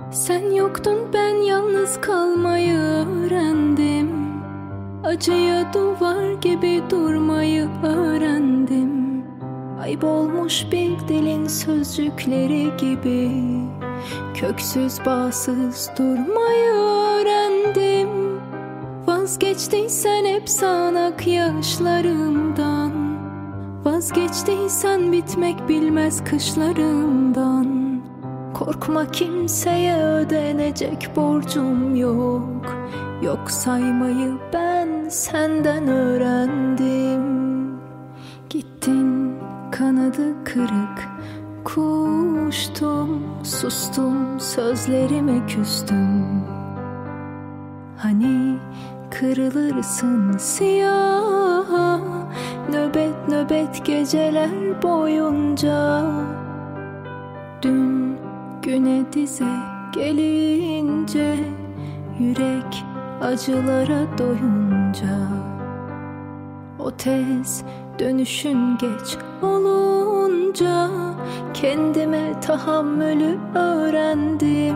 Sen yoktun, ben yalnız kalmayı öğrendim. Acıya duvar gibi durmayı öğrendim. Kaybolmuş bir dilin sözcükleri gibi köksüz bağsız durmayı öğrendim. Vazgeçtiysen hep sağanak yaşlarımdan, vazgeçtiysen bitmek bilmez kışlarımdan. Korkma, kimseye ödenecek borcum yok. Yok saymayı ben senden öğrendim. Gittin, kanadı kırık kuştum, sustum, sözlerime küstüm. Hani kırılırsın siyah, nöbet nöbet geceler boyunca. Dün güne dize gelince, yürek acılara doyunca. O tez dönüşün geç olunca, kendime tahammülü öğrendim.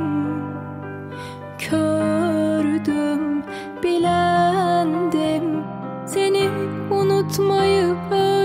Kördüm, bilendim, seni unutmayı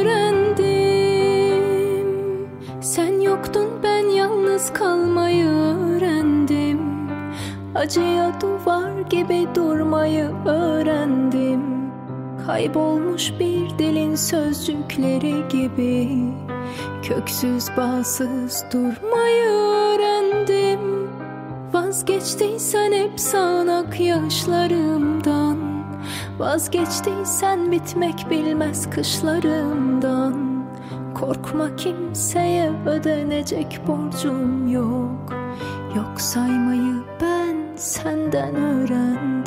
öğrendim. Sen yoktun, ben yalnız kalmayı öğrendim. Acıya duvar gibi durmayı öğrendim. Kaybolmuş bir dilin sözcükleri gibi köksüz bağsız durmayı öğrendim. Vazgeçtiysen hep sağanak yaşlarımdan, vazgeçtiysen bitmek bilmez kışlarımdan. Korkma, kimseye ödenecek borcum yok. Yok saymayı ben senden öğrendim.